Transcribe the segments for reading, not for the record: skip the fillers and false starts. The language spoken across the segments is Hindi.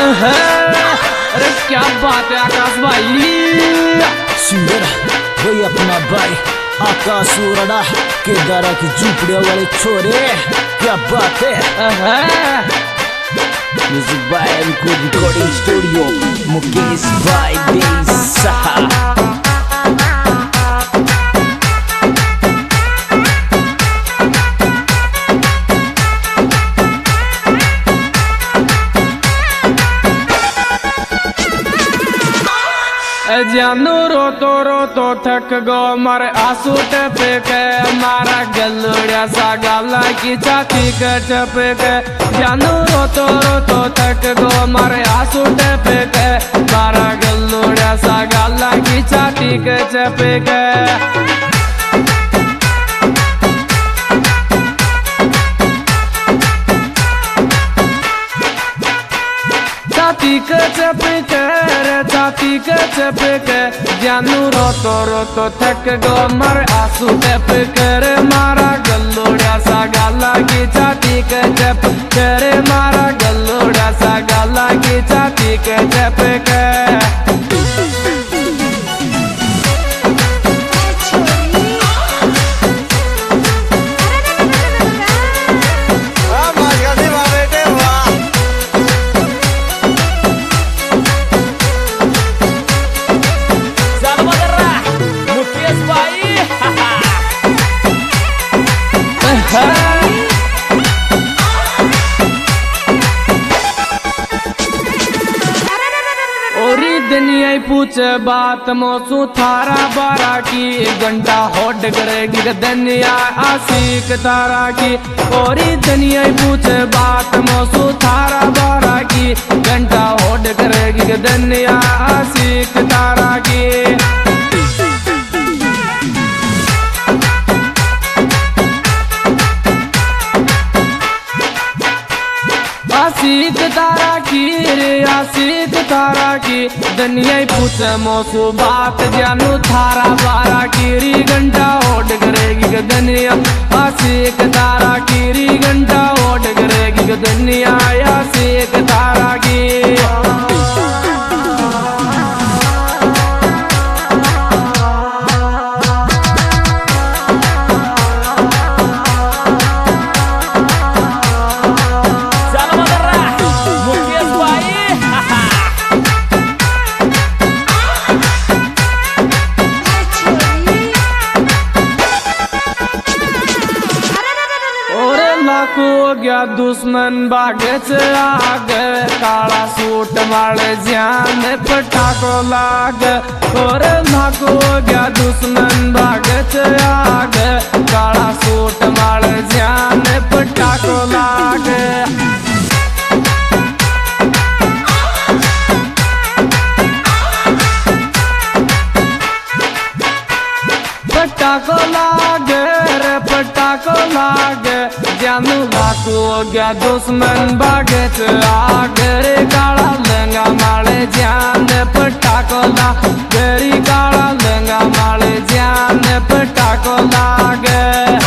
अरे क्या बात है आकाश भाई। सिंगर वही अपना भाई आकाश उराड़ा केदारा की झूपड़िया वाले छोरे, क्या बात है। Music by recording studio Mukesh भाई बेसा। जानू रोतो रोतो थक गो मारे आंसू टपे के, मारा गलुड़िया सा गाला की छाती के टपे के। जानू रोतो रोतो थक गो मारे आंसू टपे के, मारा गलुड़िया सा गाला की छाती के टपे के। छाती के चपके रे छाती के चपके, जानू रोतो रोतो थक गो मर आंसू टपके रे, मारा गल्लुड़िया सा गाला की छाती के चपके रे, मारा गल्लुड़िया सा गाला की छाती के चपके। दुनिया पूछे बात मौसू थारा बारा की, घंटा होड करेगी दुनिया आशिक तारा की। और दुनिया पूछे बात मौसू थारा बारा की, घंटा होड करेगी दुनिया आशिक तारा की। आशिक तारा की रे आशिक तारा की, दुनिया पूछे मौसू बात जानू थारा बारा की री, घंटा ओड करेगी दुनिया आशिक तारा की री, घंटा ओड करेगी दुनिया आशिक तारा की। हो गया दुश्मन भागे से आगे, काला सूट वाले जान पटाखो लाग। और नाको हो गया दुश्मन भागे से आगे, काला सूट वाले जान पटाखो लाग। पटाखो लागे रे पटाखो लागे, जानू लाखू हो गया दुश्मन भागे से आगे रे, काला लहंगा माले जान पटाखो लागे रे, काला लहंगा माले जान पटाखो लागे।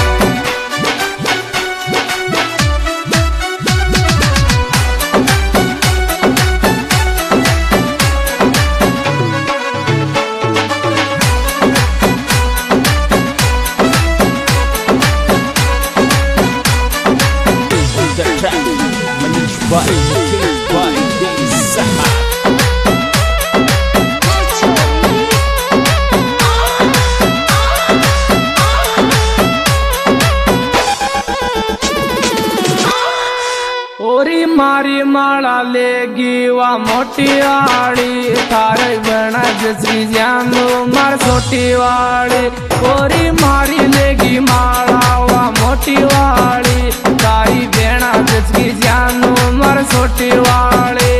ओरी मारी माला लेगी वा मोटी वाली, थारे बना जसरी जानू मार छोटी वाली। ओरी मारी लेगी माला वा मोटी वाली, तारी बेना जसरी जानू मार छोटी वाली।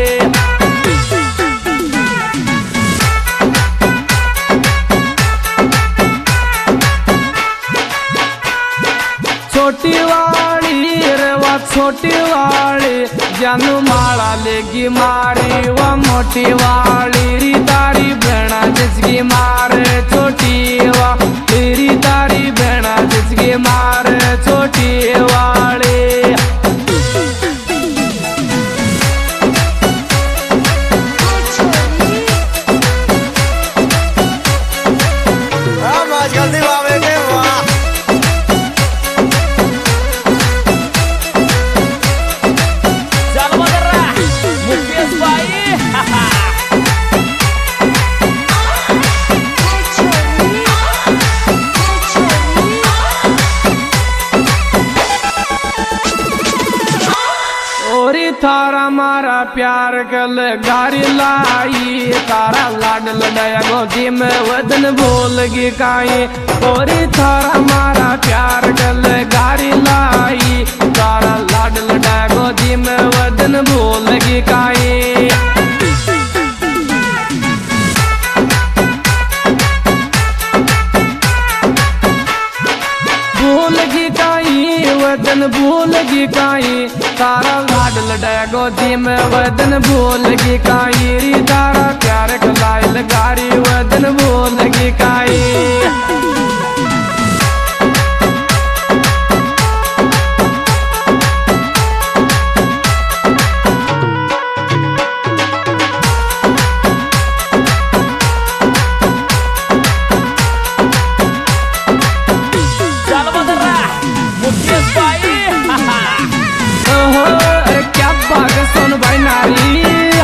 छोटी वाली रे वा छोटी वाली, जानू माला लेगी मारी वा मोटी वाली री, तारी बेना जिसकी मारे छोटी वाली, तारी बेना जिसकी मारे छोटी वाली। थारा मारा प्यार कल गारी लाई, तारा लाड लडाया गोदी में वदन भूलगी काई। और थारा मारा प्यार कल गारी लाई, तारा लाड लडाया गोदी में वदन भूलगी काई। भूलगी काई वदन भूलगी काई, तारा लाड लडाया गोदी में वदन भूलगी काई। री तारा प्यार कलाइल गारी वदन भूलगी काई। क्या बात सुन भाई नारी,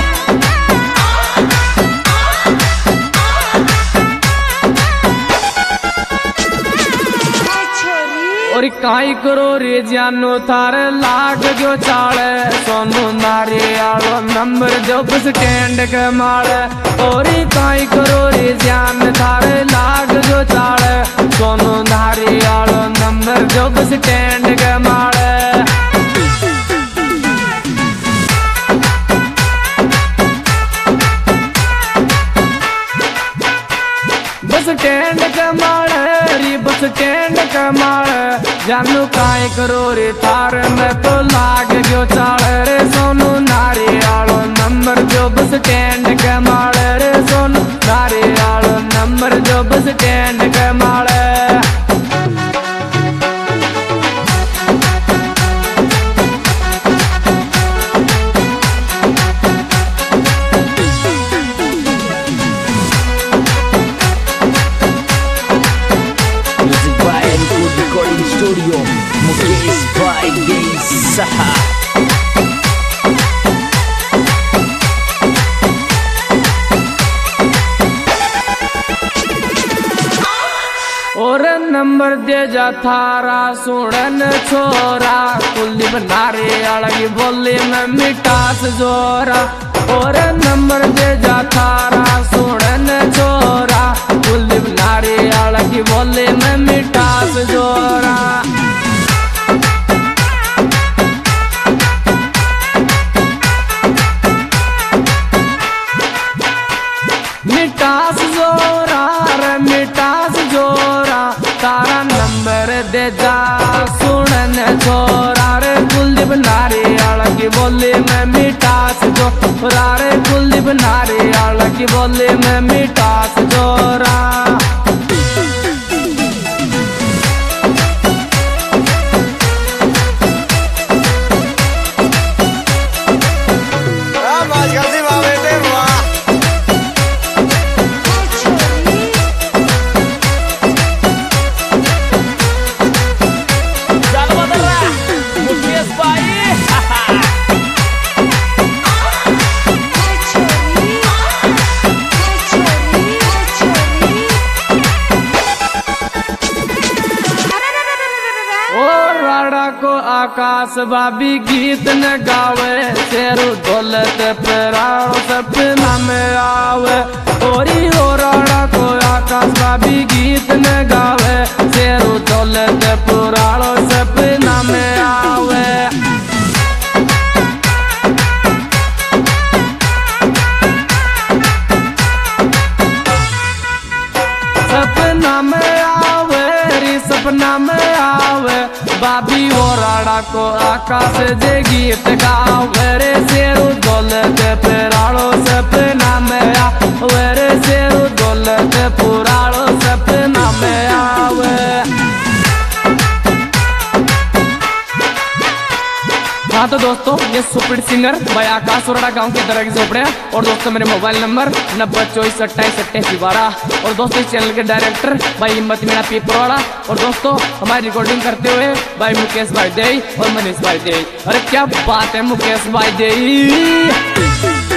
और काई करो रे जानो थार लाग जो चाल, सोनू नारे आलो नंबर जो बस स्टैंड के माल। और काई करो रे जान थार लाग जो चाल, सोनू नारे आलो नंबर जो बस स्टैंड के माल। बस स्टैंड के माल री बस स्टैंड के माल, जानू काई करो रे थार में तो लाग जो चाल रे। सोनू नारे आलो नंबर जो बस स्टैंड के माल रे, सोनू नारे आलो नंबर जो बस स्टैंड के माल। स्टूडियो मुकेश भाई देसा। और नंबर दे जा थारा सुनन छोरा, कुलदीप नारे अलगी बोली में मिठास जोरा। और नंबर दे जा थारा सुनन छोरा, कुलदीप नारे अलगी बोली में मिठास जोरा। मिठास जोरा रे मिठास जोरा, तारा नंबर दे जा सुनन छोरा रे। कुलदीप नारे अलगी बोली में मिठास जोरा रे, कुलदीप नारे अलगी बोली में मिठास जोरा। को आकाश बाबी गीत न गावे, शेरू दौलत पेराड़ो सपना में आवे। ओरी हो राड़ा को आकाश बाबी गीत न गावे, शेरू दौलत पेराड़ो सपना में आवे। सपना में आवे री सपना में आवे, बाबी और राड़ा को आकाश जे गीत गावे रे। शेरू दौलत पेराड़ो सपना में आवे रे, शेरू दौलत पुराड़ो सपना में आवे। हाँ तो दोस्तों ये सुपर सिंगर भाई आकाश उराड़ा गांव के तरह की झोपड़े। और दोस्तों मेरे मोबाइल नंबर 9024288812। और दोस्तों इस चैनल के डायरेक्टर भाई हिम्मत मीणा पीपरवाड़ा। और दोस्तों हमारी रिकॉर्डिंग करते हुए भाई मुकेश भाई देई और मनीष भाई देई। अरे क्या बात है मुकेश भाई देई।